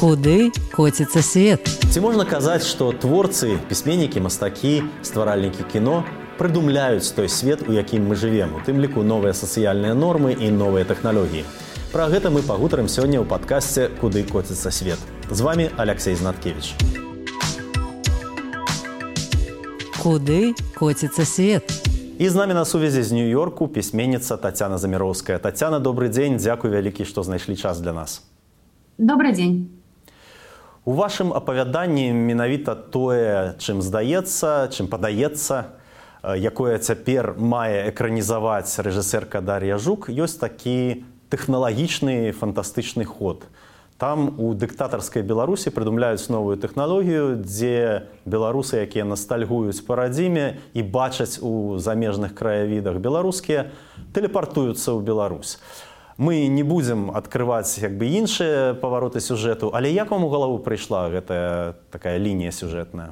Куды коціцца свет? Ці можна казаць, што творцы, пісьменнікі, мастакі, стваральнікі кіно прыдумляюць той свет, у якім мы жывем, у тым ліку новыя сацыяльныя нормы і новыя тэхналогіі. Пра гэта мы пагутарым сёння ў падкасце «Куды коціцца свет». З вами Алексей Знаткевич. Куды коціцца свет? І з намі на сувязі з Нью-Йорку пісьменніца Тацяна Заміроўская. Тацяна, добрый дзень, дзякуй вялікі, што знайшлі час для нас. Добрый дзень. У вашым апавяданні менавіта тое, чым здаецца, чым падаецца, якое цяпер мае экранізаваць рэжысэрка Дар'я Жук, ёсць такі тэхналагічны фантастычны ход. Там у дыктатарскай Беларусі прыдумляюць новую тэхналогію, дзе беларусы, якія настальгуюць па радзіме і бачаць у замежных краявідах беларускія, тэлепартуюцца ў Беларусь. Мы не будзем адкрываць іншыя павароты сюжэту, але як вам у галаву прыйшла гэтая такая лінія сюжэтная?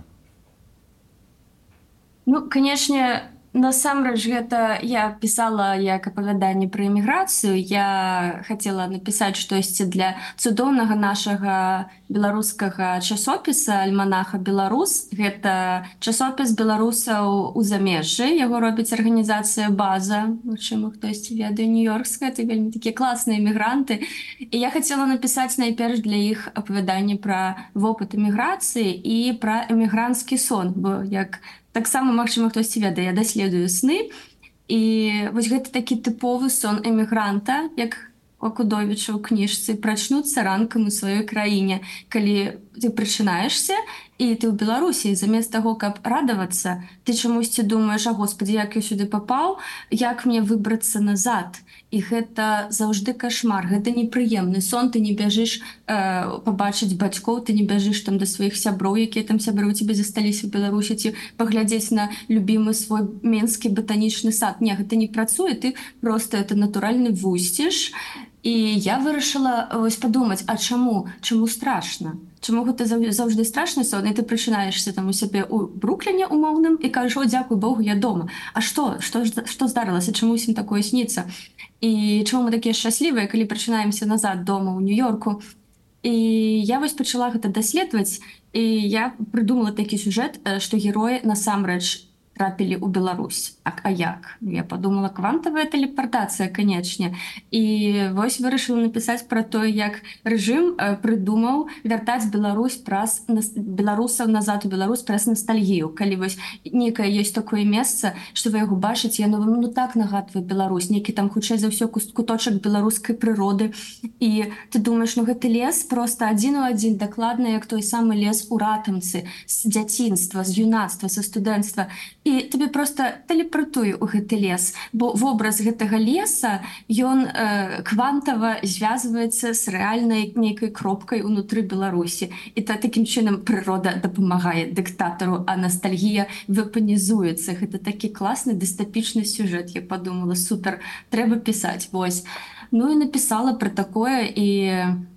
Ну, канешне, насамрэч гэта я пісала як апавяданне пра эміграцыю. Я хацела напісаць штосьці для цудоўнага нашага беларускага часопіса «Альманаха Беларус». Гэта часопіс беларусаў у замежжы. Яго робіць арганізацыя «База». Магчыма, хтосьці ведае, нью-йоркская. Это вельмі такія класныя эмігранты. І я хацела напісаць найперш для іх апавяданне пра вопыт эміграцыі і пра эмігранцкі сон, бо як таксама, магчыма, хтосьці ведае, я даследую сны. І вось гэта такі тыповы сон эмігранта, як у Акудовіча ў кніжцы, прачнуцца ранкам у сваёй краіне. Калі ты прачынаешся, і ты ў Беларусі, замест таго, каб радавацца, ты чамусьці думаеш: а господі, як я сюды папаў, як мне выбрацца назад. І гэта заўжды кашмар, гэта непрыемны сон, ты не бяжыш пабачыць бацькоў, ты не бяжыш там да сваіх сяброў, якія там сябры у цябе засталіся ў Беларусі, ці паглядзець на любімы свой менскі батанічны сад. Не, гэта не працуе, ты проста это натуральны вусціш. І я вырашыла вось падумаць, а чаму? Чаму страшна? Чаму гэта заўжды страшны сон, і ты прачынаешся там у сябе ў Брукліне умоўным і кажаш: о, дзякуй Богу, я дома. А што здарылася? Чаму ўсім такое сніцца? І чаму мы такія шчаслівыя, калі прачынаемся назад дома ў Нью-Йорку? І я вось пачала гэта даследаваць, і я прыдумала такі сюжэт, што героі насамрэч трапілі ў Беларусь. А як? Я подумала, квантавая тэлепартацыя, канечне. І вось вырашыла напісаць пра тое, як рэжым прыдумаў вяртаць беларусаў назад у Беларусь праз настальгію. Калі вось нейкае ёсць такое месца, што вы яго бачыце, яно вам так нагадвае Беларусь, нейкі там хутчэй за ўсё куточак беларускай прыроды. І ты думаеш, гэты лес проста адзін у адзін, дакладна як той самы лес у Ратамцы, з дзяцінства, з юнацтва, са студэнцтва. І тебе проста тэлепартуе ў гэты лес, бо вобраз гэтага леса, ён квантава звязваецца з рэальнай нейкай кропкай унутры Беларусі. І такім чынам прырода дапамагае дыктатару, а ностальгія вепанізуецца. Гэта такі класны дыстапічны сюжэт. Я подумала, супер, трэба пісаць. Вось. Ну і напісала пра такое, і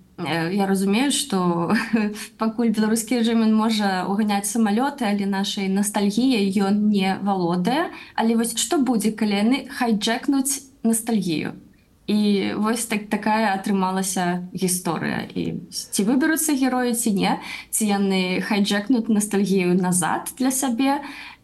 я разумею, што пакуль беларускі рэжым можа уганяць самалёты, але нашай ностальгіяй ён не валодае. Але вось што будзе, калі яны хайджэкнуць ностальгію? І вось такая атрымалася гісторыя. І ці выберуцца героі, ці не, ці яны хайджэкнуць ностальгію назад для сябе,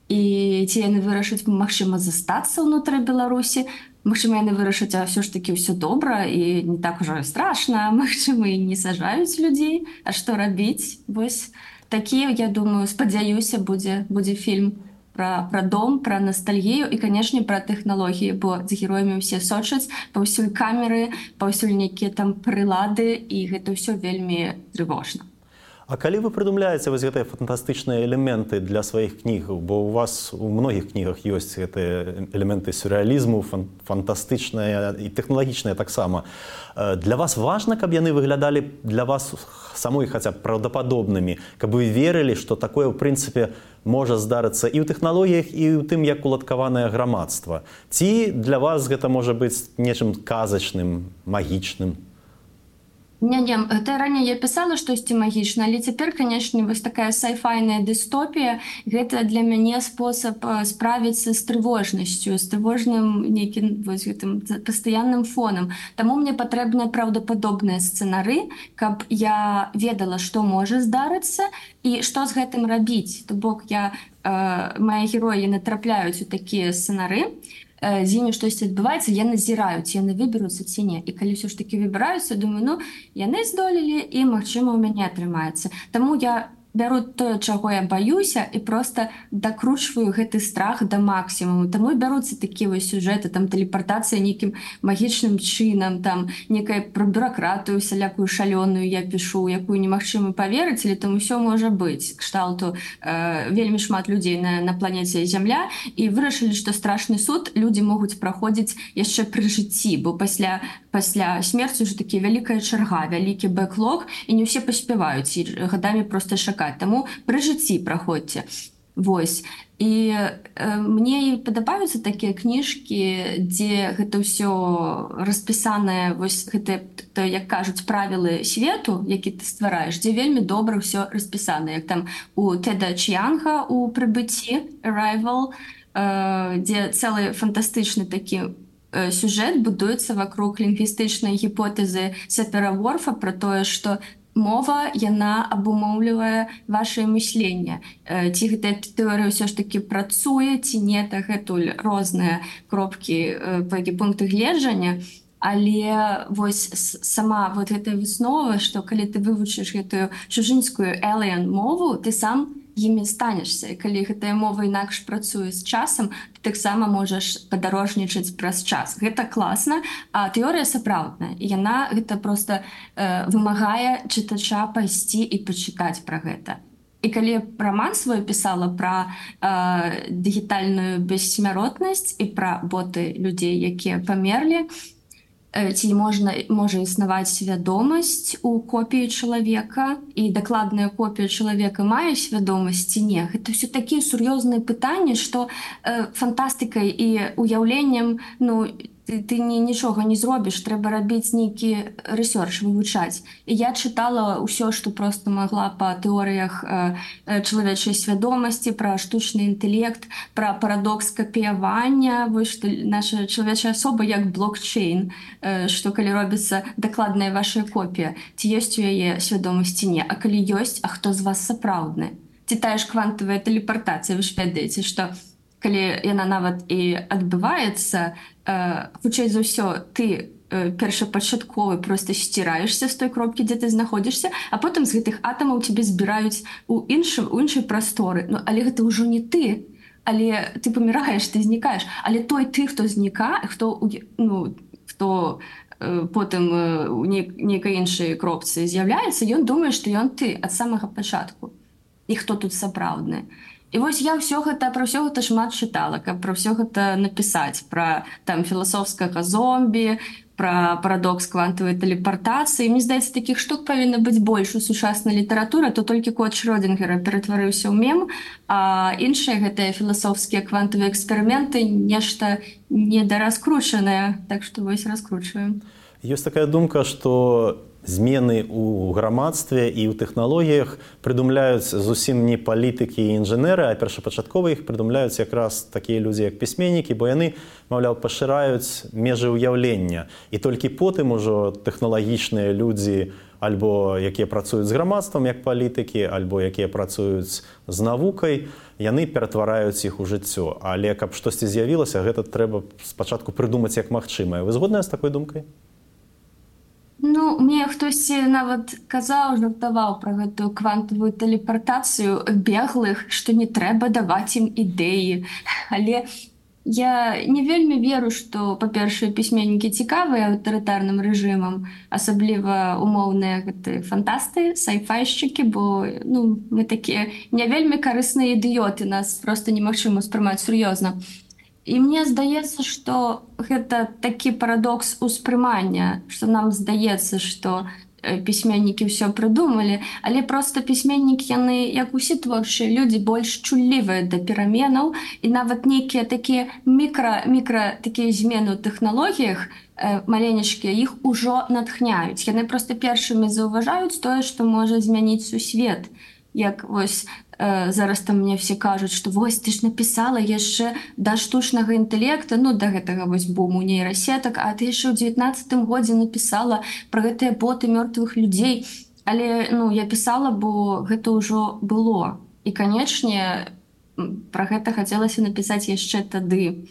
і ці яны вырашаць, магчыма, застацца ўнутры Беларусі. Магчыма, яны вырашаць, а ўсё ж такі ўсё добра і не так ужо страшна. Магчыма, і не сажаюць людзей. А што рабіць? Вось такі, я думаю, спадзяюся, будзе фільм пра дом, пра ностальгію і, канешне, пра тэхналогіі, бо з героямі ўсе сочаць, паўсюль камеры, паўсюль нейкія там прылады, і гэта ўсё вельмі трывожна. А калі вы прыдумляеце вось гэтыя фантастычныя элементы для сваіх кніг, бо у вас у многіх кнігах ёсць гэтыя элементы сюррэалізму, фантастычныя і тэхналагічныя таксама. Для вас важна, каб яны выглядалі для вас самой хаця б праўдападобнымі, каб вы верылі, што такое, ў прынцыпе, можа здарыцца і ў тэхналогіях, і ў тым, як уладкаванае грамадства? Ці для вас гэта можа быць нечым казачным, магічным? Не, гэта раней я пісала штосьці магічна, але цяпер, канешне, вось такая сайфайная дыстопія, гэта для мяне спосаб справіцца з трывожнасцю, з трывожным нейкім вось гэтым пастаянным фонам. Таму мне патрэбныя праўдападобныя сцэнары, каб я ведала, што можа здарыцца і што з гэтым рабіць. То бок мае героі натрапляюць у такія сцэнары, з імі штосьці адбываецца, я назіраю, ці яны выберуцца ці не. І калі ўсё ж такі выбіраюцца, думаю, яны здолелі і, магчыма, у мяне атрымаецца. Таму я бяру тое, чаго я баюся, і проста дакручваю гэты страх да максімуму. Таму і бяруцца такія вось сюжэты, там тэлепартацыя нейкім магічным чынам, там некая пра бюракратыю сялякую шалёную я пішу, якую немагчыма паверыць, але там усё можа быць. Кшталту вельмі шмат людзей на планеце Зямля, і вырашылі, што страшны суд людзі могуць праходзіць яшчэ пры жыцці, бо пасля смерці ўжо такі вялікая чарга, вялікі бэклог, і не ўсе паспяваюць, і гадамі проста чакаць. Таму пры жыцці праходзьце. Вось. І мне і падабаюцца такія кніжкі, дзе гэта ўсё распісанае, вось гэта, як кажуць, правілы свету, які ты ствараеш, дзе вельмі добра ўсё распісана, як там у Теда Чіянга у «Прыбыцці» «Arrival», дзе цэлы фантастычны такі сюжэт будуецца вакруг лінгвістычнай гіпотэзы Сапера-Ворфа пра тое, што мова, яна абумоўлівае вашае мысленне. Ці гэтая тэорыя ўсё ж такі працуе, ці не, так гэтуль розныя кропкі, пункты гледжання, але вось сама вот гэтая выснова, што калі ты вывучыш гэтую чужынскую alien мову, ты сам імі станешся. І калі гэтая мова інакш працуе з часам, ты таксама можаш падарожнічаць праз час. Гэта класна, а тэорыя сапраўдная. І яна гэта проста вымагае чытача пайсці і пачытаць пра гэта. І калі раман свой пісала пра дыгітальную бессмяротнасць і пра боты людзей, якія памерлі, ці можа існаваць свядомасць у копіі чалавека, і дакладная копія чалавека мае свядомасць ці не. Гэта ўсё такія сур'ёзныя пытанні, што фантастыкай і уяўленнем, ты нічога не зробіш, трэба рабіць нейкі рэсёрч, вывучаць. І я чытала ўсё, што проста магла па тэорыях чалавечай свядомасці, пра штучны інтэлект, пра парадокс капіявання, вось што наша чалавечая асоба як блокчейн, што калі робіцца дакладная ваша копія, ці ёсць у яе свядомасць ці не, а калі ёсць, а хто з вас сапраўдны? Ці тая ж квантавая тэлепартацыя, вы ж ведаеце, што калі яна нават і адбываецца, хутчэй за ўсё, ты першапачатковы проста сціраешся з той кропкі, дзе ты знаходзішся, а потым з гэтых атамаў цябе збіраюць у іншай прасторы. Але гэта ўжо не ты, але ты паміраеш, ты знікаеш. Але ты, хто знікае, хто потым у нейкай іншай кропцы з'яўляецца, ён думае, што ён ты ад самага пачатку. І хто тут сапраўдны. І вось я пра ўсё гэта шмат чытала, каб пра ўсё гэта напісаць, пра там філасофскага зомбі, пра парадокс квантавай тэлепартацыі. Мне здаецца, такіх штук павінна быць больш у сучаснай літаратуры, то толькі кот Шрёдынгера ператварыўся ў мем, а іншыя гэтыя філасофскія квантавыя эксперыменты нешта недараскручанае, так што вось раскручваем. Ёсць такая думка, што змены ў грамадстве і ў тэхналогіях прыдумляюць зусім не палітыкі і інжынеры, а першапачаткова іх прыдумляюць якраз такія людзі, як пісьменнікі, бо яны, маўляў, пашыраюць межы ўяўлення. І толькі потым ужо тэхналагічныя людзі, альбо якія працуюць з грамадствам, як палітыкі, альбо якія працуюць з навукай, яны ператвараюць іх у жыццё. Але каб штосьці з'явілася, гэта трэба спачатку прыдумаць як магчымае. Вы згодныя з такой думкай? Мне хтосьці нават казаў, жартаваў пра гэтую квантавую тэлепартацыю беглых, што не трэба даваць ім ідэі. Але я не вельмі веру, што, па-першае, пісьменнікі цікавыя аўтарытарным рэжымам, асабліва умоўныя фантасты, сайфайшчыкі, бо мы такія не вельмі карысныя ідыёты, нас проста немагчыма ўспрымаць сур'ёзна. І мне здаецца, што гэта такі парадокс успрымання, што нам здаецца, што пісьменнікі ўсё прыдумалі, але проста пісьменнікі, яны, як усе творчыя людзі, больш чуллівыя да пераменаў, і нават нейкія такія мікра такія змены ў тэхналогіях, маленечкія, іх ужо натхняюць. Яны проста першымі заўважаюць тое, што можа змяніць сусвет. Як вось зараз там мне все кажуць, што вось ты ж напісала яшчэ да штучнага інтэлекта, ну да гэтага вось буму нейрасетак, а ты яшчэ ў 19 годзе напісала пра гэтыя боты мёртвых людзей. Але ну, я пісала, бо гэта ўжо было. І, канечне, пра гэта хацелася напісаць яшчэ тады.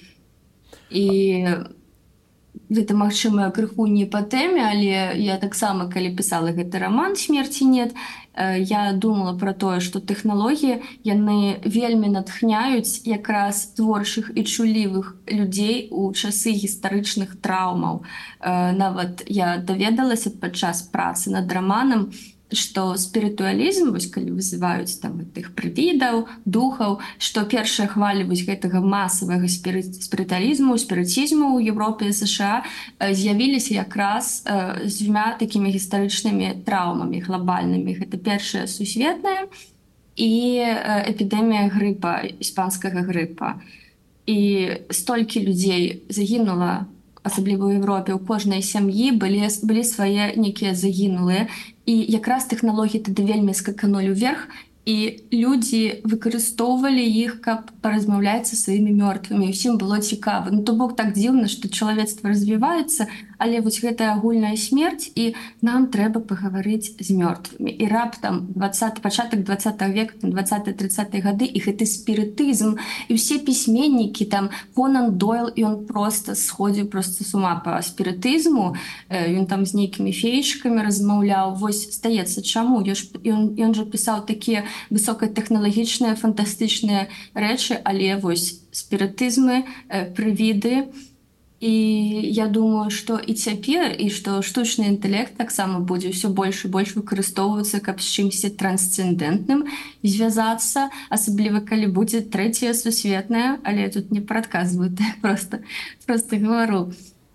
І гэта, магчыма, крыху не па тэме, але я таксама, калі пісала гэты раман «Смерці нет», я думала пра тое, што тэхналогіі, яны вельмі натхняюць якраз творчых і чулівых людзей у часы гістарычных траўмаў. Нават я даведалася падчас працы над раманам, што спірытуалізм, вось калі вызываюць там тых прывідаў, духаў, што першая хваля вось гэтага масавага спірытуалізму, спірытізму ў Еўропе і США з'явіліся якраз з дзвюма такімі гістарычнымі траўмамі глобальнымі. Гэта першая сусветная і эпідэмія грыпа, іспанскага грыпа. І столькі людзей загінула, асабліва ў Еўропе, у кожнай сям'і былі свае нейкія загінулыя. І якраз тэхналогіі тады вельмі скаканулі ўверх, і людзі выкарыстоўвалі іх, каб паразмаўляць са сваімі мёртвымі. Усім было цікава. Ну, то бок так дзіўна, што чалавецтва развіваецца, але вось гэтая агульная смерць, і нам трэба пагаварыць з мёртвымі. І раптам пачатак 20 века, 20-30 гады, і гэты спірытызм, і ўсе пісьменнікі, там Конан Дойл, ён проста сходзіў проста з ума па спірытызму, ён там з нейкімі феечкамі размаўляў. Вось, здаецца, чаму? Ён жа пісаў такія высокатэхналагічныя, фантастычныя рэчы, але вось спірытызмы, прывіды. І я думаю, што і цяпер, і што штучны інтэлект таксама будзе ўсё больш і больш выкарыстоўвацца, каб з чымсьці трансцэндэнтным звязацца, асабліва калі будзе трэцяя сусветная, але я тут не прадказваю, просто гавару.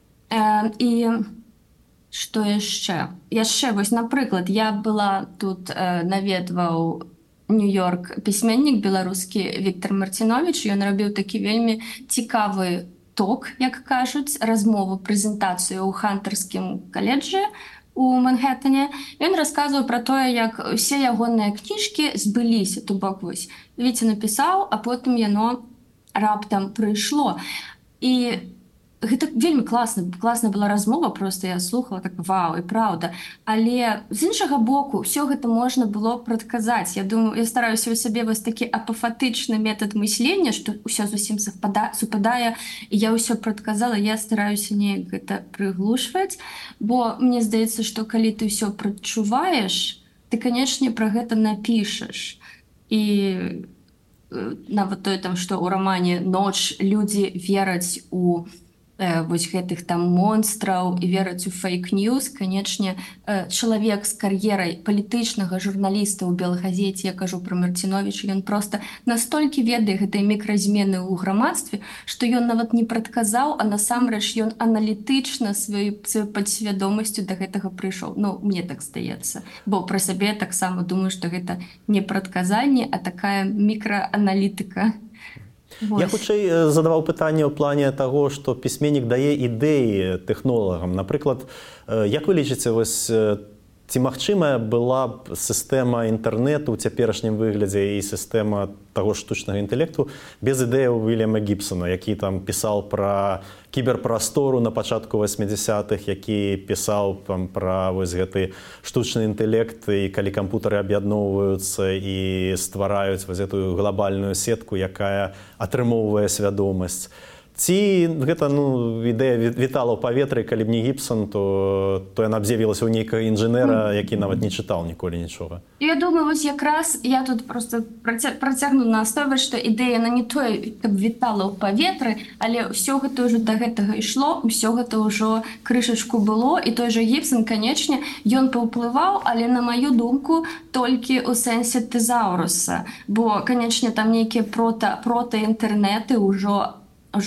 І што яшчэ? Яшчэ, вось, напрыклад, я была тут, наведваў Нью-Йорк пісьменнік беларускі Віктор Марціновіч, ён рабіў такі вельмі цікавы ток, як кажуць, размову, прэзентацыю ў Хантарскім каледжы у Манхэттане. Ён расказваў пра тое, як усе ягоныя кніжкі збыліся. То бок, вось, Віця напісаў, а потым яно раптам прыйшло. І гэта вельмі класна была размова, просто я слухала так, вау, і праўда. Але з іншага боку, ўсё гэта можна было прадказаць. Я думаю, я стараюся ў сабе вось такі апафатычны метад мыслення, што ўсё зусім супадае, і я ўсё прадказала, я стараюся неяк гэта прыглушваць, бо мне здаецца, што калі ты ўсё прадчуваеш, ты, канечне, пра гэта напішаш. І нават тое там, што ў рамане «Ноч» людзі вераць у вось гэтых там монстраў і вераць у фейк-ньюс. Канечне, чалавек з кар'ерай палітычнага журналіста ў Белай газеце, я кажу пра Марціновіча, ён проста настолькі ведае гэтай мікразмены ў грамадстве, што ён нават не прадказаў, а насамрэч ён аналітычна сваёй падсвядомасцю да гэтага прыйшоў. Ну, мне так здаецца. Бо пра сябе таксама думаю, што гэта не прадказанне, а такая мікрааналітыка. Я хутчэй задаваў пытанне ў плане таго, што пісьменнік дае ідэі тэхнолагам. Напрыклад, як вы лічыце, вось, ці магчымая была б сістэма інтэрнэту ў цяперашнім выглядзе і сістэма таго штучнага інтэлекту без ідэяў Вільяма Гібсона, які там пісаў пра кіберпрастору на пачатку 80-х, які пісаў пра вось гэты штучны інтэлект, і калі кампутары аб'ядноўваюцца і ствараюць вось гэтую глобальную сетку, якая атрымоўвае свядомасць. Ці гэта, ну, ідэя вітала ў паветры, калі б не Гібсон, то яна б з'явілася ў нейкага інжынера, які нават не чытаў ніколі нічога. Я думаю, вось якраз я тут просто працягну настойваць, што ідэя, яна не тое, каб вітала ў паветры, але ўсё гэта ўжо да гэтага ішло, ўсё гэта ўжо крышачку было, і той жа Гібсон, канечне, ён паўплываў, але, на маю думку, толькі ў сэнсе тэзаўруса, бо, канечне, там нейкія прота-інтэрнэты ўжо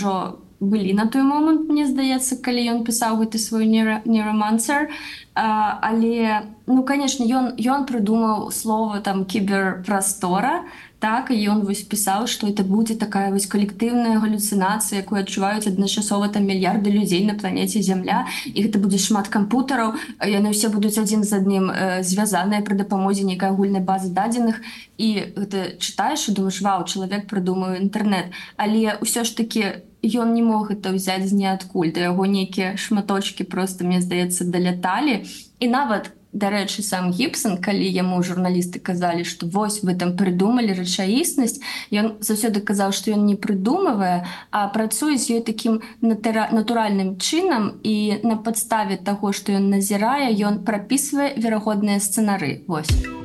былі на той момант, мне здаецца, калі ён пісаў гэты свой нейромансер. Але, ну, канечне, ён прыдумаў слова там кіберпрастора, Так, і ён вось пісаў, што это будзе такая вось калектыўная галюцынацыя, якую адчуваюць адначасова там мільярды людзей на планеце Зямля, і гэта будзе шмат кампутараў, яны ўсе будуць адзін з адным звязаныя пры дапамозе нейкай агульнай базы дадзеных, і гэта чытаеш і думаеш, вау, чалавек прыдумаў інтэрнэт, але ўсё ж такі ён не мог гэта ўзяць з ніадкуль, да яго нейкія шматочкі проста, мне здаецца, даляталі, і нават дарэчы, сам Гібсон, калі яму журналісты казалі, што вось вы там прыдумалі рэчаіснасць, ён заўсёды казаў, што ён не прыдумывае, а працуе з ёй такім натуральным чынам, і на падставе таго, што ён назірае, ён прапісвае верагодныя сцэнары. Вось.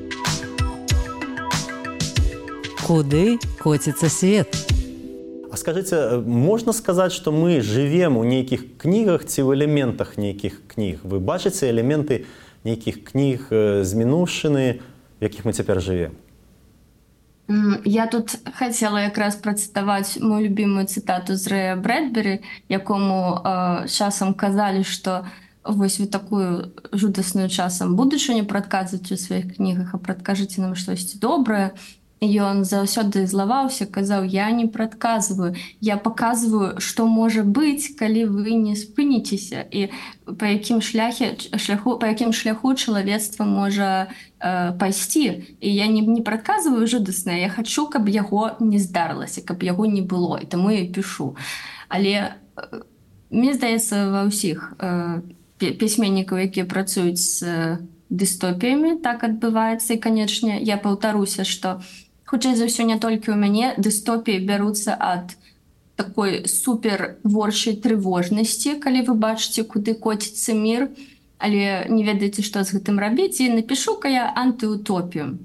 Куды коціцца свет? А скажите, можна сказаць, што мы жывем у нейкіх кнігах ці ў элементах нейкіх кніг? Вы бачыце элементы нейкіх кніг з мінуўшчыны, в якіх мы цяпер жывем? Я тут хацела якраз працытаваць мою любімую цытату з Рэя Брэдбері, якому часам казалі, што вось вы такую жудасную часам будучыню прадказваць у сваіх кнігах, а прадкажыце нам штосьці добрае. Ён заўсёды злаваўся, казаў, я не прадказваю, я паказваю, што можа быць, калі вы не спыніцеся, і па якім шляху чалавецтва можа пайсці. І я не прадказваю жудаснае, я хачу, каб яго не здарылася, каб яго не было, і таму я пішу. Але мне здаецца, ва ўсіх пісьменнікаў, якія працуюць з дыстопіямі, так адбываецца, і, канечне, я паўтаруся, што хутчэй за ўсё не толькі ў мяне дыстопіі бяруцца ад такой суперворчай трывожнасці, калі вы бачыце, куды коціцца мір, але не ведаеце, што з гэтым рабіць, і напішу-ка я антыутопію.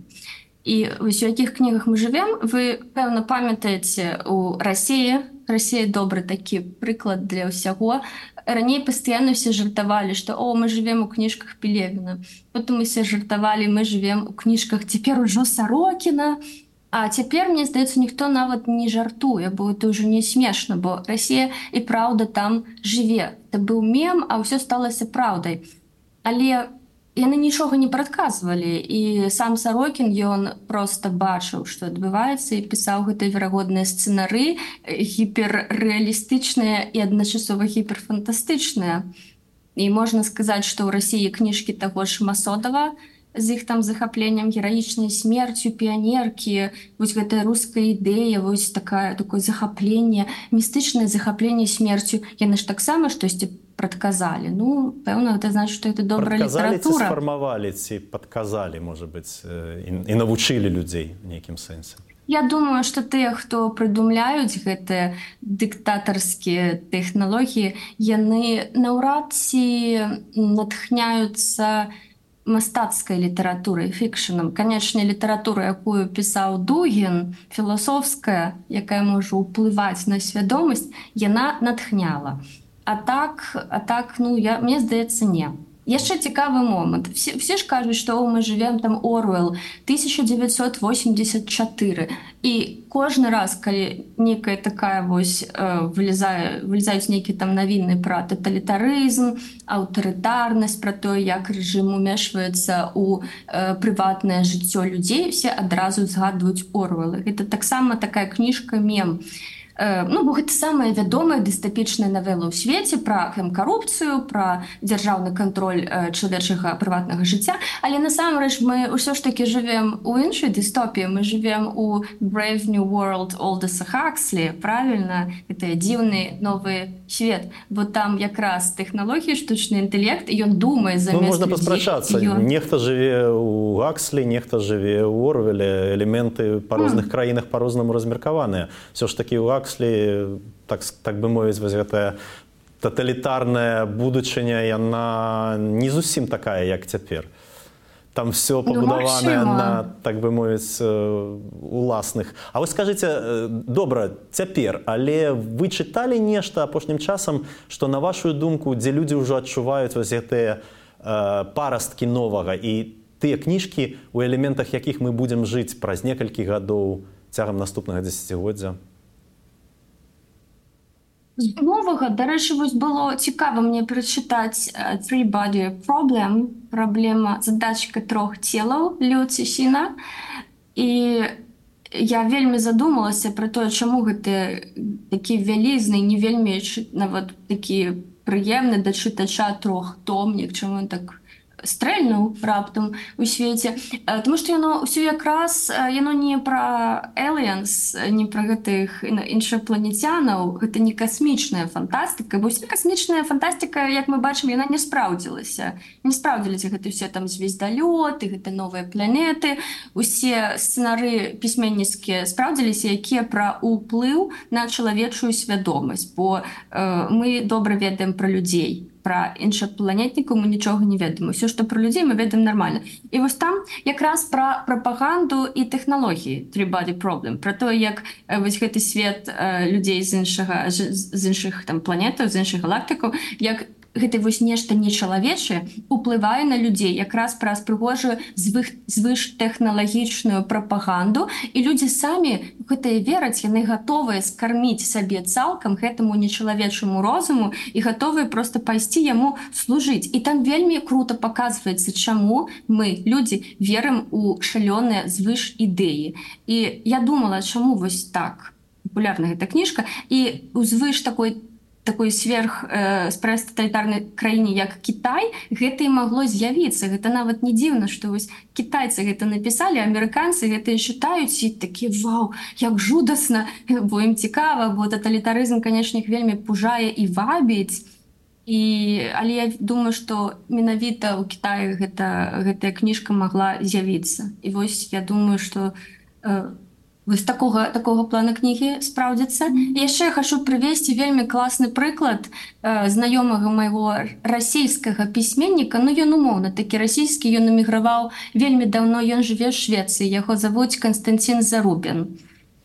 І вось у якіх кнігах мы жывем, вы, пэўна, памятаеце у Расіі. Расія добры такі прыклад для ўсяго. Раней пастаянна ўсе жартавалі, што «О, мы жывем у кніжках Пелевіна». Потым усе жартавалі, мы жывем у кніжках цяпер ужо Сарокіна. А цяпер, мне здаецца, ніхто нават не жартуе, бо это ўжо не смешна, бо Расія і праўда там жыве. Это быў мем, а ўсё сталася праўдай. Але яны нічога не прадказвалі, і сам Сарокін, ён проста бачыў, што адбываецца, і пісаў гэтыя верагодныя сцэнары, гіперрэалістычныя і адначасова гіперфантастычныя. І можна сказаць, што ў Расіі кніжкі таго ж Масодава, з іх там захапленнем гераічнай смерцю піянеркі, вось гэтая руская ідэя, вось такое захапленне, містычнае захапленне смерцю, яны ж таксама штосьці прадказалі. Ну, пэўна, гэта значыць, што это добрая літаратура. Прадказалі ці сфармавалі, ці падказалі, можа быць, і навучылі людзей в нейкім сэнсе? Я думаю, што тыя, хто прыдумляюць гэтыя дыктатарскія тэхналогіі, яны наўрад ці натхняюцца мастацкай літаратурай, фікшанам. Канечне, літаратура, якую пісаў Дугін, філасофская, якая можа ўплываць на свядомасць, яна натхняла. А так, мне здаецца, не. Яшчэ цікавы момант. Все ж кажуць, што мы жывем там Оруэлл 1984. І кожны раз, калі нейкая такая вось вылезаюць нейкія там навіны пра таталітарызм, аўтарытарнасць, пра тое, як рэжым умешваецца ў прыватнае жыццё людзей, все адразу згадваюць Оруэлла. Гэта таксама такая кніжка мем. Бо гэта самая вядомая дыстапічная навела ў свеце пра карупцыю, пра дзяржаўны кантроль чалавечага прыватнага жыцця, але насамрэч мы ўсё ж такі жывем у іншай дыстопіі, мы жывем у Brave New World Олдаса Хакслі, правільна, гэта дзіўны новы свет, бо там якраз тэхналогіі, штучны інтэлект, і ён думае замест людзей. Можна паспрачацца, нехта жыве ў Хакслі, нехта жыве ў Орвеле, элементы па розных краінах па-рознаму размеркаваныя. Всё ж такі ў Хакслі, так бы мовіць, вось гэтая таталітарная будучыня, яна не зусім такая, як цяпер. Там все пабудаванае на, так бы мовіць, уласных. А вы скажыце, добра, цяпер, але вы чыталі нешта апошнім часам, што, на вашу думку, дзе людзі ўжо адчуваюць вось гэтыя парасткі новага, і тыя кніжкі, у элементах якіх мы будзем жыць праз некалькі гадоў цягам наступнага дзесяцігоддзя? З новага, дарэчы, вось было цікава мне прачытаць Three-Body Problem, праблема задачка трох целаў Лю Цісіна. І я вельмі задумалася пра тое, чаму гэты такі вялізны, не вельмі нават такі прыемны да чытача трохтомнік, чаму ён так стрэльнуў раптам у свеце. Таму што яно ўсё якраз яно не пра aliens, не пра гэтых іншапланецянаў, гэта не касмічная фантастыка, бо ўся касмічная фантастыка, як мы бачым, яна не спраўдзілася. Не спраўдзіліся гэта ўсе там звездалёты, гэта новыя планеты. Усе сцэнары пісьменніцкія спраўдзіліся, якія пра ўплыў на чалавечую свядомасць, бо мы добра ведаем пра людзей. Пра іншапланетнікаў мы нічога не ведаем. Усё, што пра людзей, мы ведаем нармальна. І вось там якраз пра прапаганду і тэхналогіі Three-Body Problem, пра тое, як вось гэты свет людзей з іншых там планетаў, з іншых галактыкаў, як гэта вось нешта нечалавечае уплывае на людзей якраз праз прыгожую звыштэхналагічную прапаганду, і людзі самі гэтае вераць, яны гатовыя скарміць сабе цалкам гэтаму нечалавечаму розуму і гатовыя проста пайсці яму служыць. І там вельмі крута паказваецца, чаму мы, людзі, верым у шалёныя звыш-ідэі. І я думала, чаму вось так папулярна гэта кніжка, і узвыш такой сверхспрэс-таталітарнай краіне, як Кітай, гэта і магло з'явіцца. Гэта нават не дзіўна, што вось кітайцы гэта напісалі, амерыканцы гэта чытаюць і такі вау, як жудасна, бо ім цікава, бо таталітарызм, канечне, іх вельмі пужае і вабіць. Але я думаю, што менавіта ў Кітаі гэтая кніжка магла з'явіцца. І вось я думаю, што вось такога плана кнігі спраўдзяцца. І яшчэ я хачу прывесці вельмі класны прыклад знаёмага майго расійскага пісьменніка. Ён умоўна такі расійскі, ён эміграваў вельмі даўно, ён жыве ў Швецыі, яго завуць Константин Зарубін.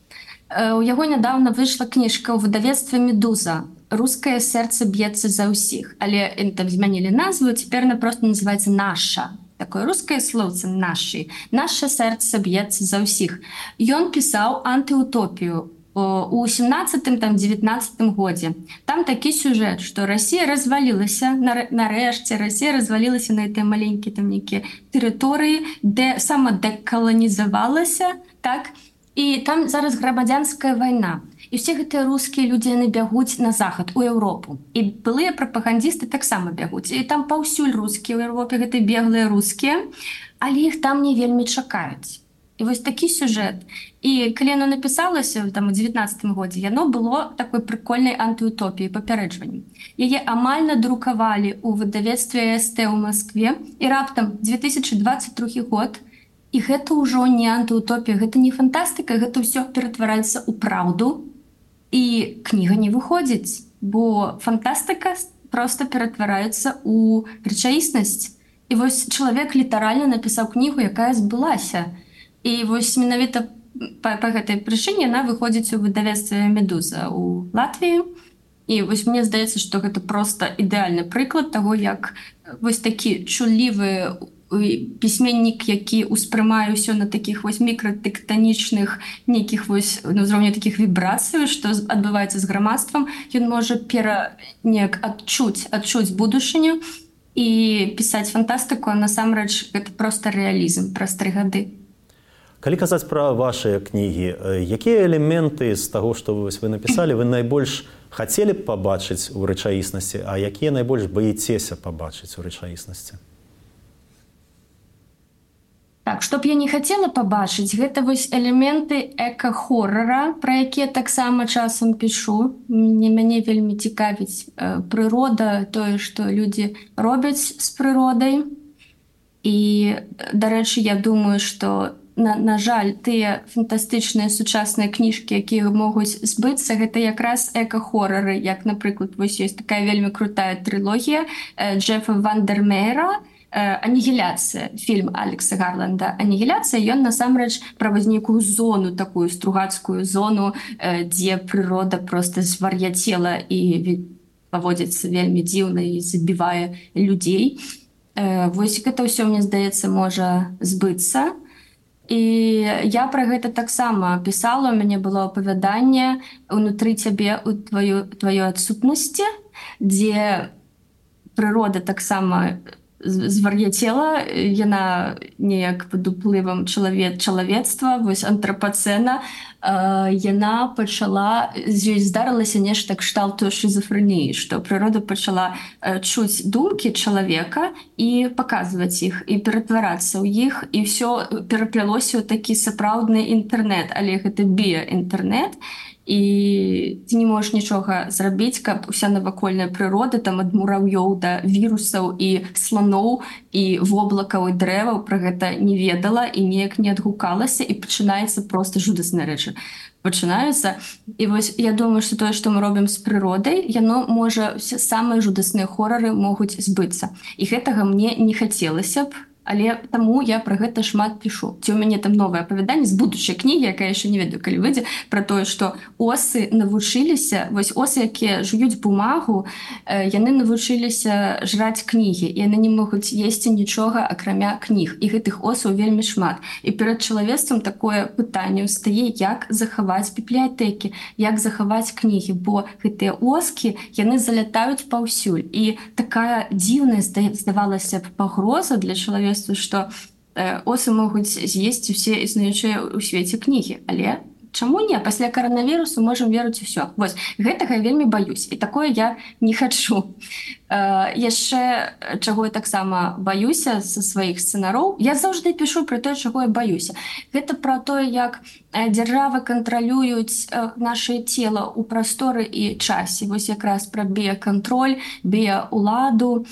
У яго нядаўна выйшла кніжка ў выдавецтве «Медуза». «Рускае сэрца б'ецца за ўсіх». Але там змянілі назву, цяпер яна проста называецца «Наша». Такое рускае словце «нашы». «Наша сэрца б'ецца за ўсіх». Ён пісаў антыутопію у 17-19 годзе. Там такі сюжэт, што Расія развалілася, нарэшце Расія развалілася на гэтыя маленькія там нейкія тэрыторыі, де самадэкаланізавалася, так? І там зараз грамадзянская вайна. І ўсе гэтыя рускія людзі, яны бягуць на захад, у Еўропу. І былыя прапагандісты таксама бягуць. І там паўсюль рускія ў Еўропе, гэта беглыя рускія, але іх там не вельмі чакаюць. І вось такі сюжэт. І калі яно напісалася там, у 19 годзе, яно было такой прикольнай антыутопіяй, папярэджваннем. Яе амаль надрукавалі ў выдавецтве СТ ў Маскве, і раптам 2022 год, і гэта ўжо не антыутопія, гэта не фантастыка, гэта ўсё ператвараецца ў праўду, і кніга не выходзіць, бо фантастыка проста ператвараецца ў рэчаіснасць. І вось чалавек літаральна напісаў кнігу, якая збылася. І вось менавіта па гэтай прычыне яна выходзіць у выдавецтве «Медуза» ў Латвіі. І вось мне здаецца, што гэта проста ідэальны прыклад таго, як вось такі чуллівы пісьменнік, які ўспрымае ўсё на такіх вось мікратэктанічных нейкіх вось на ўзроўні такіх вібрацый, што адбываецца з грамадствам, ён можа неяк адчуць будучыню і пісаць фантастыку, а насамрэч гэта проста рэалізм праз 3 гады. Калі казаць пра вашыя кнігі, якія элементы з таго, што вы напісалі, вы найбольш хацелі б пабачыць у рэчаіснасці, а якія найбольш баіцеся пабачыць у рэчаіснасці? Так, што б я не хацела пабачыць, гэта вось элементы эка-хоррара, пра якія таксама часам пішу. Мяне вельмі цікавіць прырода, тое, што людзі робяць з прыродай. І, дарэчы, я думаю, што, на жаль, тыя фантастычныя сучасныя кніжкі, якія могуць збыцца, гэта якраз эка-хоррары, як, напрыклад, вось ёсць такая вельмі крутая трылогія Джефа Вандермеера, «Анігіляцыя», фільм Алекса Гарланда «Анігіляцыя», ён насамрэч пра нейкую зону, такую стругацкую зону, дзе прырода проста звар'яцела і паводзіцца вельмі дзіўна і забівае людзей. Вось гэта ўсё, мне здаецца, можа збыцца. І я пра гэта таксама пісала, у мяне было апавяданне «Унутры цябе у тваёй адсутнасці», дзе прырода таксама звар'яцела, яна неяк пад уплывам чалавецтва, вось антрапацэна, яна пачала, з ёй здарылася нешта кшталту шызафрэніі, што прырода пачала чуць думкі чалавека і паказваць іх, і ператварацца ў іх, і ўсё пераплялося ў такі сапраўдны інтэрнэт, але гэта біяінтэрнэт, і ты не можаш нічога зрабіць, каб уся навакольная прырода там ад мураўёў да вірусаў і сланоў і воблакаў і дрэваў пра гэта не ведала і неяк не адгукалася, і пачынаецца проста жудасныя рэчы. Пачынаюцца. І вось я думаю, што тое, што мы робім з прыродай, яно можа, самыя жудасныя хорары могуць збыцца. І гэтага мне не хацелася б, але таму я пра гэта шмат пішу. Ці ў мяне там новае апавяданне з будучай кнігі, якая яшчэ не ведаю, калі выйдзе, пра тое, што осы навучыліся, вось осы, якія жуюць бумагу, яны навучыліся жраць кнігі, і яны не могуць есці нічога, акрамя кніг. І гэтых осаў вельмі шмат. І перад чалавецтвам такое пытанне ўстае, як захаваць бібліятэкі, як захаваць кнігі, бо гэтыя оскі, яны залятаюць паўсюль. І такая дзіўная, здавалася б, пагроза для чалавецтва, што осы могуць з'есці ўсе існуючыя ў свеце кнігі. Але чаму не? Пасля каранавірусу можам верыць усё. Вось, гэтага я вельмі баюсь, і такое я не хачу. Яшчэ, чаго я таксама баюся са сваіх сцэнароў, я заўжды пішу пра тое, чаго я баюся. Гэта пра тое, як дзяржавы кантралююць нашае цела ў прасторы і часе. Вось якраз пра біякантроль, біяуладу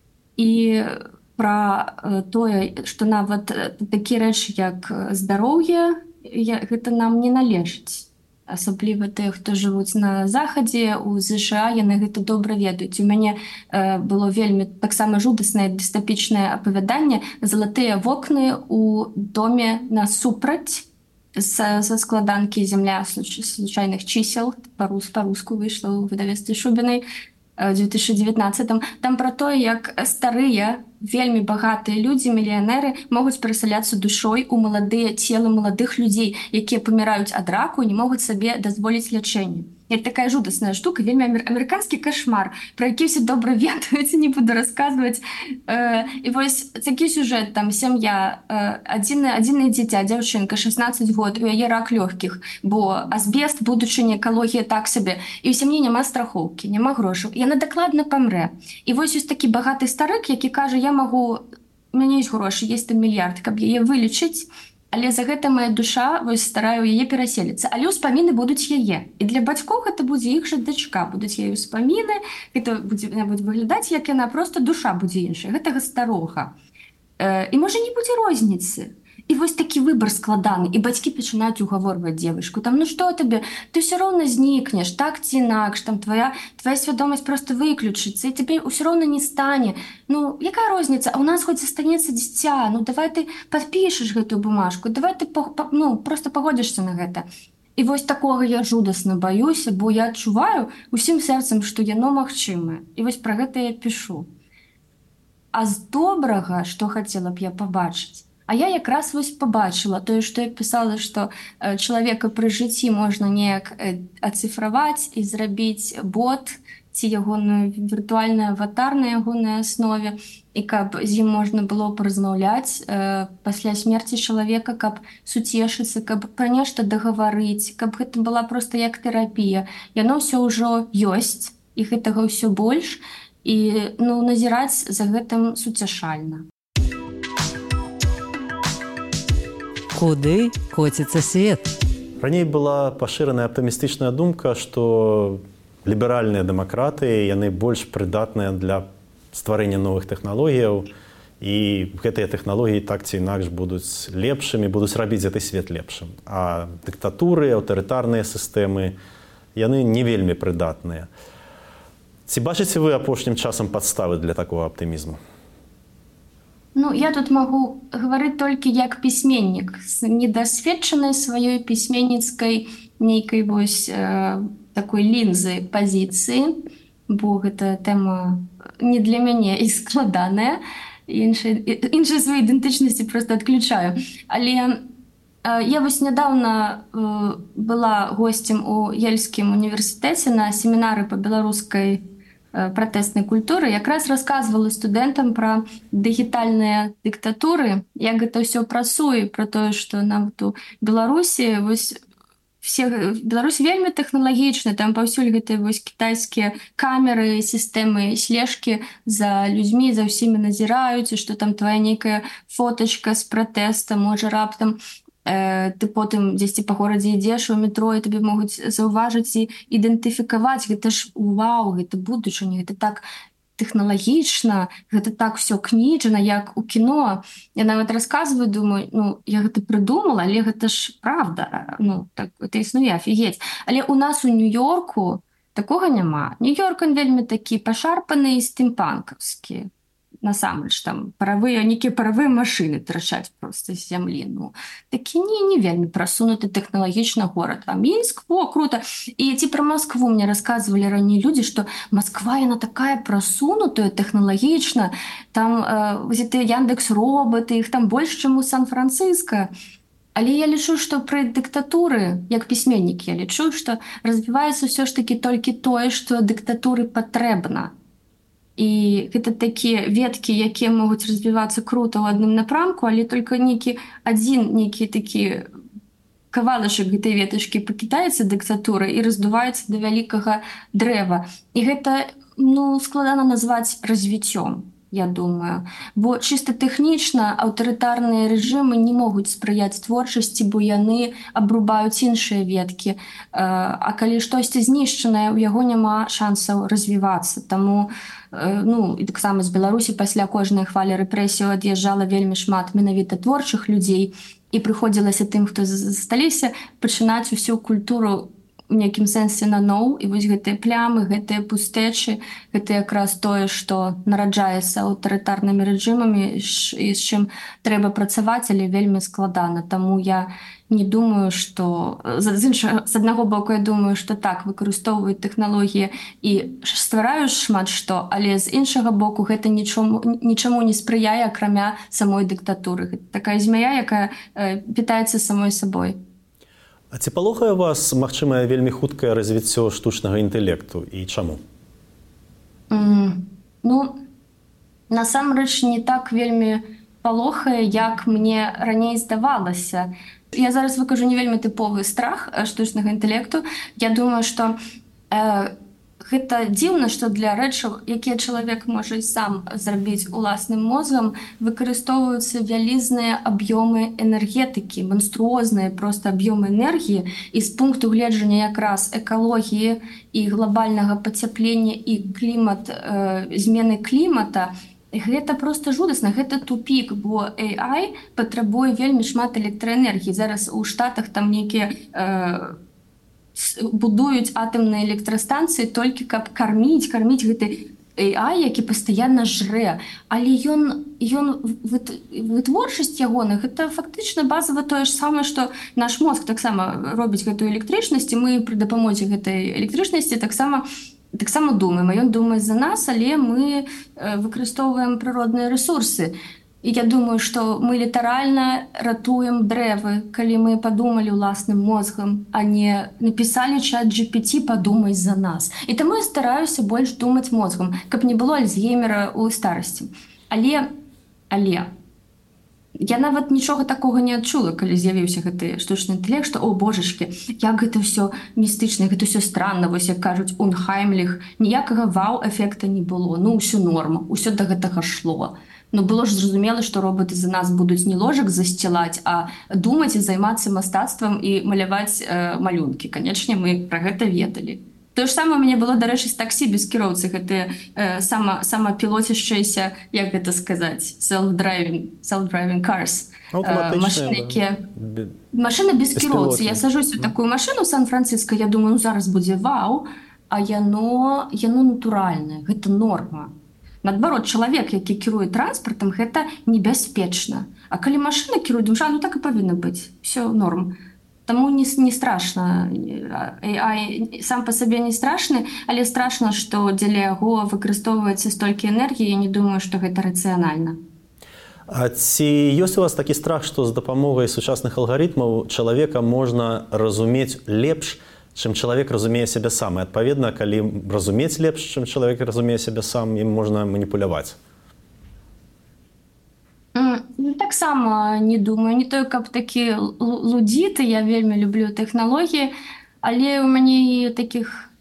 і пра тое, што нават такі рэчы, як здароўе, гэта нам не належыць. Асабліва тыя, хто жывуць на захадзе, у ЗША, яны гэта добра ведаюць. У мяне было вельмі таксама жудаснае дыстапічнае апавяданне «Залатыя вокны» у доме насупраць са складанкі «Зямля случайных чисел», па-руску выйшла ў выдавецтве Шубінай, у 2019-м. Там пра тое, як старыя, вельмі багатыя людзі, мільянеры, могуць перасаляцца душой у маладыя целы маладых людзей, якія паміраюць ад раку і не могуць сабе дазволіць лячэнне. Это такая жудасная штука, вельмі амерыканскі кашмар, пра які ўсе добра ведаюць, не буду расказваць. І вось такі сюжэт, там сям'я, адзінае дзіця, дзяўчынка, 16 год, у яе рак лёгкіх, бо азбест, будучыня, экалогія так сабе, і ў сям'і няма страхоўкі, няма грошаў, яна дакладна памрэ. І вось ёсць такі багаты старык, які кажа, я магу, у мяне ёсць грошы, есть там мільярд, каб яе вылечыць, але за гэта моя душа вось старая ў яе пераселіцца. Але ўспаміны будуць яе. І для бацькоў гэта будзе іх жа дачка. Будуць яе ўспаміны, гэта будзе выглядаць, як яна, проста душа будзе іншая. Гэтага старога. І можа не будзе розніцы. І вось такі выбар складаны. І бацькі пачынаюць угаворваць дзевачку. Там, ну што табе? Ты ўсё роўна знікнеш, так ці інакш. Там твоя свядомасць проста выключыцца, і тебе ўсё роўна не стане. Ну, якая розніца? А ў нас хоць застанецца дзіця. Ну, давай ты падпішаш гэтую бумажку. Давай ты проста пагодзішся на гэта. І вось такога я жудасна баюся, бо я адчуваю усім сэрцам, што яно магчымае. І вось пра гэта я пішу. А з добрага, што хацела б я пабачыць, а я якраз вось пабачыла тое, што я пісала, што чалавека пры жыцці можна неяк ацыфраваць і зрабіць бот ці ягоную віртуальны аватар на ягонай аснове, і каб з ім можна было паразмаўляць пасля смерці чалавека, каб суцешыцца, каб пра нешта дагаварыць, каб гэта была проста як тэрапія. Яно ўсё ўжо ёсць, і гэтага ўсё больш, і назіраць за гэтым суцяшальна. Куды коціцца свет? Раней была пашыраная аптымістычная думка, што ліберальныя дэмакраты, яны больш прыдатныя для стварэння новых тэхналогіяў, і гэтыя тэхналогіі так ці інакш будуць лепшымі, будуць рабіць гэты свет лепшым. А дыктатуры, аўтарытарныя сістэмы, яны не вельмі прыдатныя. Ці бачыце вы апошнім часам падставы для такога аптымізму? Ну, я тут магу гаварыць толькі як пісьменнік з недасведчанай сваёй пісьменніцкай нейкай вось такой лінзы пазіцыі, бо гэта тэма не для мяне і складаная, іншыя свае ідэнтычнасці проста адключаю. Але я вось нядаўна была госцем у Ельскім універсітэце на семінары па беларускай пратэснай культуры, якраз расказвала студэнтам пра дыгітальныя дыктатуры, як гэта ўсё працуе, пра тое, што нават у Беларусі вось Беларусь вельмі тэхналагічна, там паўсюль гэтыя вось кітайскія камеры, сістэмы слежкі за людзьмі, за ўсімі назіраюць, і што там твая нейкая фотачка з пратэста можа раптам ты потым дзесьці па горадзе ідзеш у метро, і табе могуць заўважыць і ідэнтыфікаваць. Гэта ж вау, гэта будучыня, гэта так тэхналагічна, гэта так все кніжна, як у кіно. Я нават расказваю, думаю, ну, я гэта прыдумала, але гэта ж правда. Ну, так, гэта існуе, афігеть. Але у нас у Нью-Йорку такога няма. Нью-Йорк, он вельмі такі пашарпаны і стимпанкаўскі. Насамрэч, там нейкія паравыя машыны трачаць проста з зямлі. Ну, такі не вельмі прасунуты тэхналагічна горад. А Мінск, круто. І ці пра Маскву мне расказвалі раней людзі, што Масква, яна такая прасунутая тэхналагічна. Там гэтыя Яндекс.Роботы, іх там больш, чым у Сан-Францыска. Але я лічу, што пры дыктатуры, як пісьменнік, я лічу, што развіваецца ўсё ж такі толькі тое, што дыктатуры патрэбна. І гэта такія веткі, якія могуць развівацца крута ў адным напрамку, але толькі нейкі такі кавалачак гэтай ветачкі пакідаецца дыктатура і раздуваецца да вялікага дрэва. І гэта, складана назваць развіццём, я думаю. Бо чыста тэхнічна аўтарытарныя рэжымы не могуць спрыяць творчасці, бо яны абрубаюць іншыя веткі. А калі штосьці знішчанае, у яго няма шансаў развівацца. Таму і таксама з Беларусі пасля кожнай хвалі рэпрэсіяў ад'язджала вельмі шмат менавіта творчых людзей, і прыходзілася тым, хто засталіся, пачынаць усю культуру у нейкім сэнсе наноў. І вось гэтыя плямы, гэтыя пустэчы, гэта якраз тое, што нараджаецца аўтарытарнымі рэжымамі, і з чым трэба працаваць, але вельмі складана. Таму я не думаю, што... З аднаго боку, я думаю, што так, выкарыстоўваюць тэхналогіі і ствараюць шмат што, але з іншага боку, гэта нічаму не спрыяе, акрамя самой дыктатуры. Гэта такая змяя, якая пітаецца самой сабой. А ці палохае вас магчымае вельмі хуткае развіццё штучнага інтэлекту і чаму? Насамрэч не так вельмі палохае, як мне раней здавалася. Я зараз выкажу не вельмі тыповы страх штучнага інтэлекту. Я думаю, што гэта дзіўна, што для рэчаў, якія чалавек можа і сам зрабіць уласным мозгам, выкарыстоўваюцца вялізныя аб'ёмы энергетыкі, манструозныя проста аб'ёмы энергіі, і з пункту гледжання якраз экалогіі і глобальнага пацяплення і змены клімата, гэта проста жудасна, гэта тупік, бо AI патрабуе вельмі шмат электраэнергіі. Зараз у Штатах там нейкія будуюць атамныя электрастанцыі толькі каб карміць гэты AI, які пастаянна жрэ. Але вытворчасць ягоных, гэта фактычна базава тое ж самае, што наш мозг таксама робіць гэтую электрычнасць, і мы пры дапамозе гэтай электрычнасці таксама думаем. Ён думае за нас, але мы выкарыстоўваем прыродныя рэсурсы. І я думаю, што мы літаральна ратуем дрэвы, калі мы падумалі ўласным мозгам, а не напісалі чат GPT «падумай за нас». І таму я стараюся больш думаць мозгам, каб не было альцгеймера ў старасці. Але я нават нічога такога не адчула, калі з'явіўся гэты штучны інтэлект, што, о, божачкі, як гэта ўсё містычна, гэта ўсё странна, вось як кажуць Унхаймліх, ніякага вау-эфекта не было, ўсё норма, ўсё да гэтага шло. Было ж зразумела, што роботы за нас будуць не ложак засцілаць, а думаць і займацца мастацтвам і маляваць малюнкі. Канечне, мы пра гэта ведалі. Тое ж самае у мяне было, дарэчы, з таксі без кіроўцы, гэтыя самапілоцішчыяся, як гэта сказаць, self-driving cars. Машына без кіроўцы. Я сажусь у такую машыну ў Сан-Францыска, я думаю, зараз будзе вау, а яно натуральнае, гэта норма. Наадварот, чалавек, які кіруе транспартам, гэта небяспечна. А калі машына кіруе, думаю, так і павінна быць. Всё норм. Таму не страшна. AI сам па сабе не страшны, але страшна, што дзеля яго выкарыстоўваецца столькі энергіі, я не думаю, што гэта рацыянальна. А ці ёсць у вас такі страх, што з дапамогай сучасных алгарытмаў чалавека можна разумець лепш, чым чалавек разумее сябе сам. І адпаведна, калі разумець лепш, чым чалавек разумее сябе сам, ім можна маніпуляваць. Таксама не думаю, не той, каб такі лудзіты, я вельмі люблю тэхналогіі, але ў мяне і такіх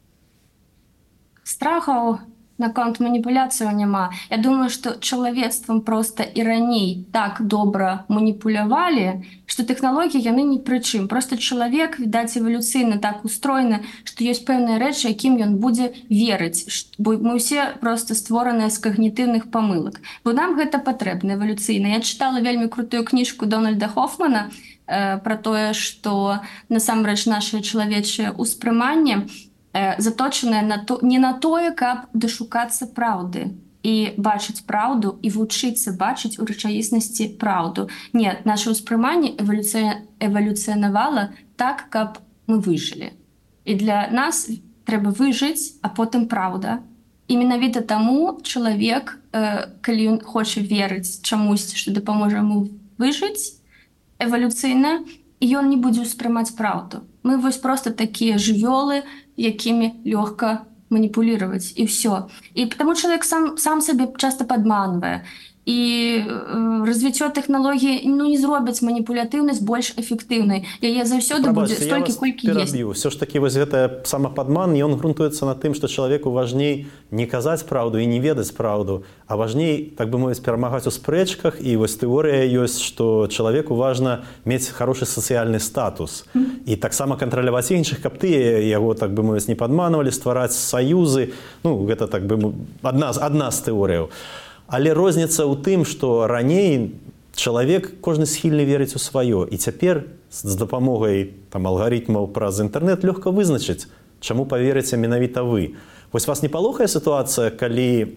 страхаў наконт маніпуляцыяў няма. Я думаю, што чалавецтвам проста і раней так добра маніпулявалі, што тэхналогіі яны ні пры чым. Проста чалавек, відаць, эвалюцыйна так устроены, што ёсць пэўныя рэчы, якім ён будзе верыць. Бо мы ўсе проста створаныя з когнітыўных памылак. Бо нам гэта патрэбна эвалюцыйна. Я чытала вельмі крутую кніжку Дональда Хофмана пра тое, што насамрэч нашае чалавечае ўспрыманне заточанае не на тое, каб дашукацца праўды і бачыць праўду і вучыцца бачыць у рэчаіснасці праўду. Не, наша ўспрыманне эвалюцыянавала так, каб мы выжылі. І для нас трэба выжыць, а потым праўда. І менавіта таму чалавек, калі ён хоча верыць чамусьці, што дапаможа яму выжыць эвалюцыйна, і ён не будзе ўспрымаць праўду. Мы вось проста такія жывёлы, якімі лёгка маніпулировать, і все. І тому чоловік сам себе часто підманює. І розвиття технологій не зробить маніпулятивність більш ефективною. Яе заўсёды буде стільки, колькі є. Все ж таки вось гэта самопадман, і он грунтуецца на тым, што чалавеку важней не казаць праўду і не ведаць праўду, а важней, так бы мовіць, перамагаць у спрэчках. І вось тэорыя ёсць, што чалавеку важна мець хорошы сацыяльны статус. І таксама кантраляваць іншых, каб тыя яго, так бы мовіць, не падманвалі, ствараць саюзы. Ну, гэта, так бы, адна з тэорыяў. Але розніца ў тым, што раней чалавек кожны схільны верыць у сваё. І цяпер з дапамогай алгарытмаў праз інтэрнэт лёгка вызначыць, чаму паверыце менавіта вы. Вось вас не палохае сітуацыя, калі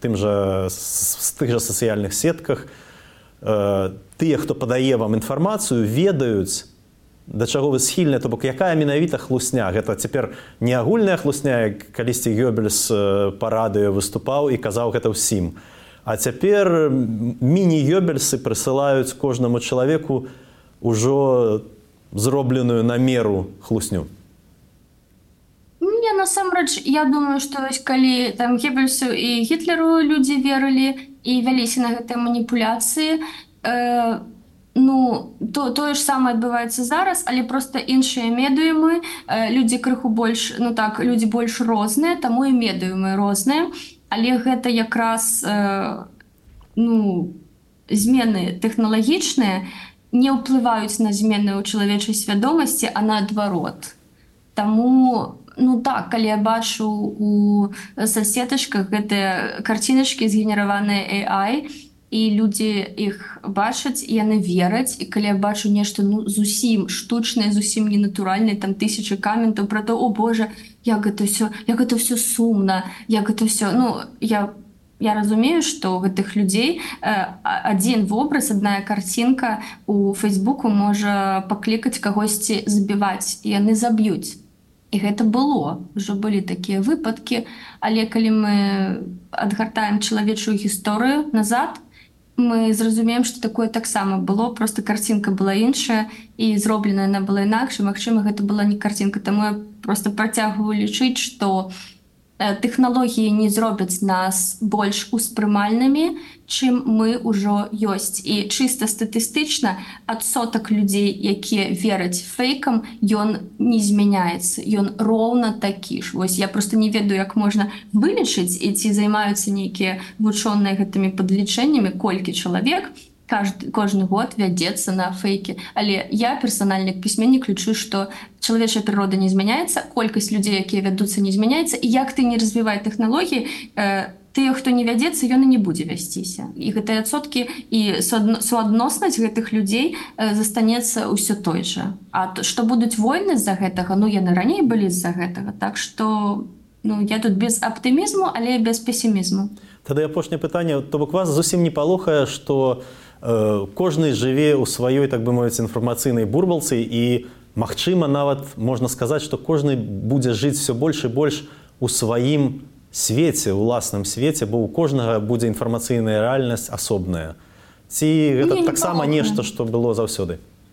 з тых жа сацыяльных сетках тыя, хто падае вам інфармацыю, ведаюць, да чаго вы схільныя, то бок якая менавіта хлусня. Гэта цяпер не агульная хлусня, калісьці Гёбельс па радыё выступаў і казаў гэта ўсім. А цяпер міні-Гёбельсы прысылаюць кожнаму чалавеку ўжо зробленую на меру хлусню. Не, насамрэч, я думаю, што калі Гёбельсу і Гітлеру людзі верылі і вяліся на гэтыя маніпуляцыі, тое ж самае адбываецца зараз, але проста іншыя медыумы, людзі крыху больш, людзі больш розныя, таму і медыумы розныя. Але гэта якраз змены тэхналагічныя не ўплываюць на змены ў чалавечай свядомасці, а наадварот. Таму, калі я бачу у соцсетачках гэтыя карціначкі згенераваныя AI, і людзі іх бачаць, і яны вераць, і калі я бачу нешта зусім штучнае, зусім ненатуральнае, там тысячы каментаў пра то, о боже, як гэта ўсё сумна, як гэта ўсё... Я разумею, што у гэтых людзей адзін вобраз, адна карцінка у Фейсбуку можа паклікаць кагосьці забіваць, і яны заб'юць. І гэта было, ўжо былі такія выпадкі, але калі мы адгартаем чалавечую гісторыю назад, мы зразумеем, што такое таксама было, проста карцінка была іншая, і зробленая яна была інакш, і, магчыма, гэта была не карцінка. Таму я проста працягваю лічыць, што тэхналогіі не зробяць нас больш успрымальнымі, чым мы ўжо ёсць. І чыста статыстычна адсотак людзей, якія вераць фейкам, ён не змяняецца, ён роўна такі ж. Вось я проста не ведаю, як можна вылічыць, і ці займаюцца нейкія вучоныя гэтымі падлічэннямі, колькі чалавек кожны год вядзецца на фейкі. Але я персанальны пісьменнік лічу, што чалавечая прырода не змяняецца, колькасць людзей, якія вядуцца, не змяняецца, і як ты не развівай тэхналогіі, тыя, хто не вядзецца, ён і не будзе вясціся. І гэтыя адсоткі і суадноснасць гэтых людзей застанецца ўсё той жа. А што будуць войны з-за гэтага, яны раней былі з-за гэтага. Так што я тут без аптымізму, але без песімізму. Тады апошняе пытанне. То бок вас зусім не палохае, што кожны жыве ў сваёй, так бы мовіць, інфармацыйнай бурбалцы, і, магчыма, нават можна сказаць, што кожны будзе жыць все больш і больш у сваім свеце, уласным свеце, бо ў кожнага будзе інфармацыйная рэальнасць асобная. Ці гэта таксама нешта, што было заўсёды?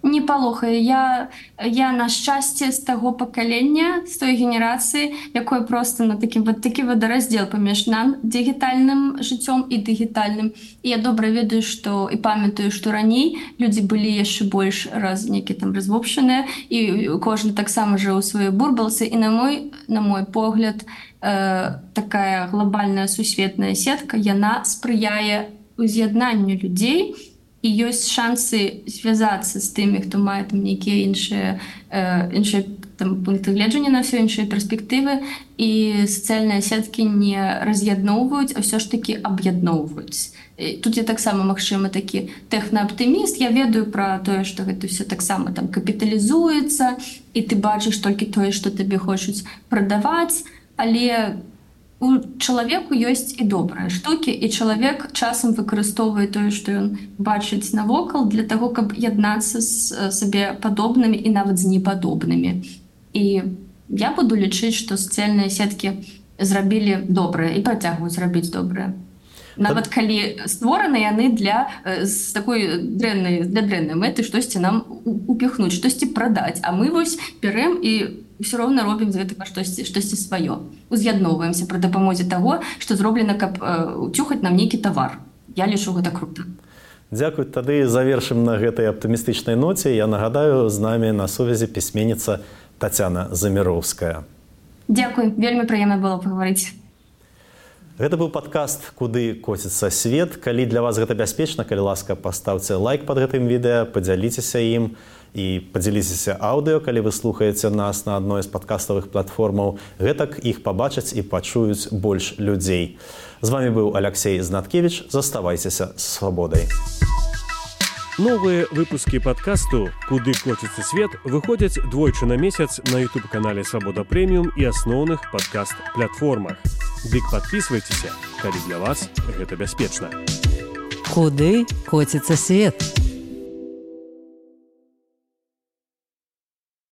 Не палохаю. Я на шчасце з таго пакалення, з той генерацыі, якое просто на такі вадараздзел паміж нам дыгітальным жыццём і дыгітальным. І я добра ведаю, што і памятаю, што раней людзі былі яшчэ больш нейкі там развопшаныя, і кожны таксама жыў у сваёй бурбалцы. І на мой погляд, такая глобальная сусветная сетка, яна спрыяе уз'яднанню людзей, і ёсць шансы звязацца з тымі, хто мае там нейкія іншыя там пункты гледжання на ўсё, іншыя перспектывы, і сацыяльныя сеткі не раз'ядноўваюць, а ўсё ж такі аб'ядноўваюць. Тут я таксама, магчыма, такі тэхнааптыміст. Я ведаю пра тое, што гэта ўсё таксама там капіталізуецца, і ты бачыш толькі тое, што табе хочуць прадаваць, але у чалавеку ёсць і добрыя штукі, і чалавек часам выкарыстоўвае тое, што ён бачыць навокал для таго, каб яднацца з сабе падобнымі і нават з непадобнымі. І я буду лічыць, што сацыяльныя сеткі зрабілі добрае і працягваюць рабіць добрае. Нават калі створаны яны для такой дрэннай мэты штосьці нам упіхнуць, штосьці прадаць, а мы вось бярэм і ўсё роўна робім з гэтага штосьці сваё. Уз'ядноўваемся пры дапамозе таго, што зроблена, каб уцюхаць нам нейкі тавар. Я лічу гэта крута. Дзякуй. Тады завершым на гэтай аптымістычнай ноце. Я нагадаю, з намі на сувязі пісьменніца Тацяна Заміроўская. Дзякуй, вельмі прыемна было пагаварыць. Гэта быў падкаст «Куды коціцца свет». Калі для вас гэта бяспечна, калі ласка, паставце лайк пад гэтым відэа, падзяліцеся ім і падзяліцеся аўдыо, калі вы слухаеце нас на адной з падкаставых платформаў. Гэтак іх пабачаць і пачуюць больш людзей. З вами быў Алексей Знаткевич. Заставайцеся з свабодай. Новые выпуски подкасту «Куды коціцца свет» выходзяць двойчы на месяц на YouTube-канале «Свабода Прэміум» і асноўных падкаст-платформах. Дык падпісвайцеся, калі для вас гэта бяспечна. Куды коціцца свет?